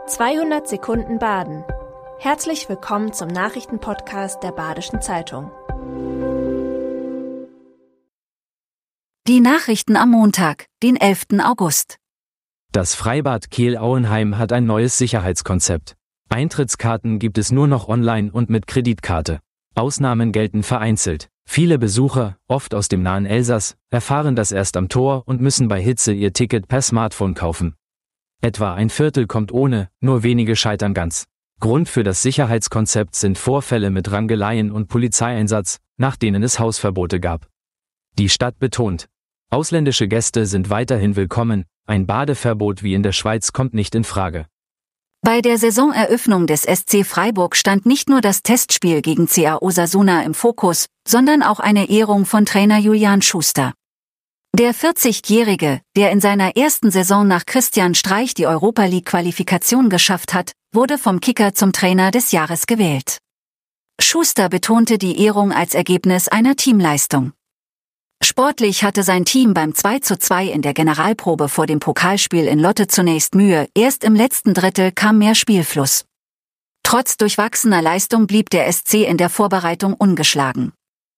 200 Sekunden Baden. Herzlich willkommen zum Nachrichtenpodcast der Badischen Zeitung. Die Nachrichten am Montag, den 11. August. Das Freibad Kehl-Auenheim hat ein neues Sicherheitskonzept. Eintrittskarten gibt es nur noch online und mit Kreditkarte. Ausnahmen gelten vereinzelt. Viele Besucher, oft aus dem nahen Elsass, erfahren das erst am Tor und müssen bei Hitze ihr Ticket per Smartphone kaufen. Etwa ein Viertel kommt ohne, nur wenige scheitern ganz. Grund für das Sicherheitskonzept sind Vorfälle mit Rangeleien und Polizeieinsatz, nach denen es Hausverbote gab. Die Stadt betont: Ausländische Gäste sind weiterhin willkommen, ein Badeverbot wie in der Schweiz kommt nicht in Frage. Bei der Saisoneröffnung des SC Freiburg stand nicht nur das Testspiel gegen CA Osasuna im Fokus, sondern auch eine Ehrung von Trainer Julian Schuster. Der 40-Jährige, der in seiner ersten Saison nach Christian Streich die Europa-League-Qualifikation geschafft hat, wurde vom Kicker zum Trainer des Jahres gewählt. Schuster betonte die Ehrung als Ergebnis einer Teamleistung. Sportlich hatte sein Team beim 2:2 in der Generalprobe vor dem Pokalspiel in Lotte zunächst Mühe, erst im letzten Drittel kam mehr Spielfluss. Trotz durchwachsener Leistung blieb der SC in der Vorbereitung ungeschlagen.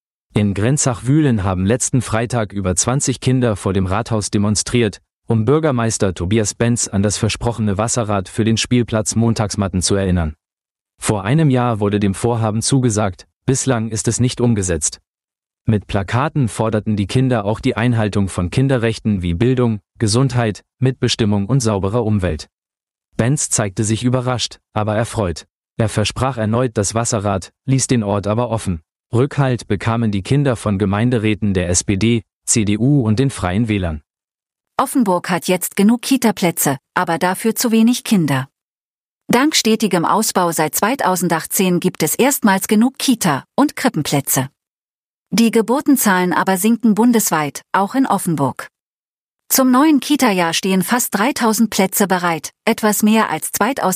In Grenzach-Wühlen haben letzten Freitag über 20 Kinder vor dem Rathaus demonstriert, um Bürgermeister Tobias Benz an das versprochene Wasserrad für den Spielplatz Montagsmatten zu erinnern. Vor einem Jahr wurde dem Vorhaben zugesagt, bislang ist es nicht umgesetzt. Mit Plakaten forderten die Kinder auch die Einhaltung von Kinderrechten wie Bildung, Gesundheit, Mitbestimmung und sauberer Umwelt. Benz zeigte sich überrascht, aber erfreut. Er versprach erneut das Wasserrad, ließ den Ort aber offen. Rückhalt bekamen die Kinder von Gemeinderäten der SPD, CDU und den Freien Wählern. Offenburg hat jetzt genug Kita-Plätze, aber dafür zu wenig Kinder. Dank stetigem Ausbau seit 2018 gibt es erstmals genug Kita- und Krippenplätze. Die Geburtenzahlen aber sinken bundesweit, auch in Offenburg. Zum neuen Kita-Jahr stehen fast 3000 Plätze bereit, etwas mehr als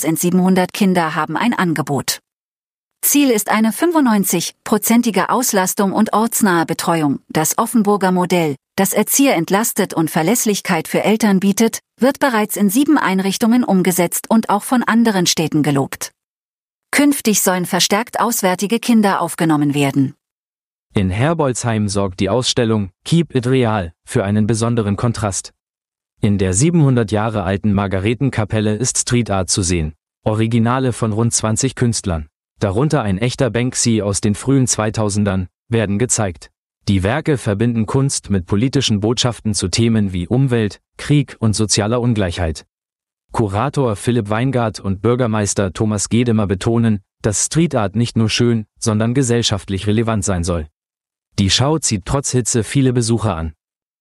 2700 Kinder haben ein Angebot. Ziel ist eine 95-prozentige Auslastung und ortsnahe Betreuung. Das Offenburger Modell, das Erzieher entlastet und Verlässlichkeit für Eltern bietet, wird bereits in 7 Einrichtungen umgesetzt und auch von anderen Städten gelobt. Künftig sollen verstärkt auswärtige Kinder aufgenommen werden. In Herbolzheim sorgt die Ausstellung Keep It Real für einen besonderen Kontrast. In der 700 Jahre alten Margaretenkapelle ist Street Art zu sehen. Originale von rund 20 Künstlern, darunter ein echter Banksy aus den frühen 2000ern, werden gezeigt. Die Werke verbinden Kunst mit politischen Botschaften zu Themen wie Umwelt, Krieg und sozialer Ungleichheit. Kurator Philipp Weingart und Bürgermeister Thomas Gedemer betonen, dass Street Art nicht nur schön, sondern gesellschaftlich relevant sein soll. Die Schau zieht trotz Hitze viele Besucher an.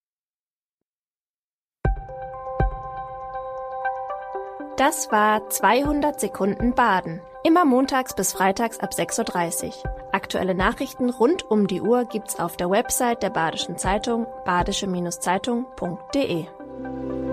Das war 200 Sekunden Baden. Immer montags bis freitags ab 6:30 Uhr. Aktuelle Nachrichten rund um die Uhr gibt's auf der Website der Badischen Zeitung, badische-zeitung.de.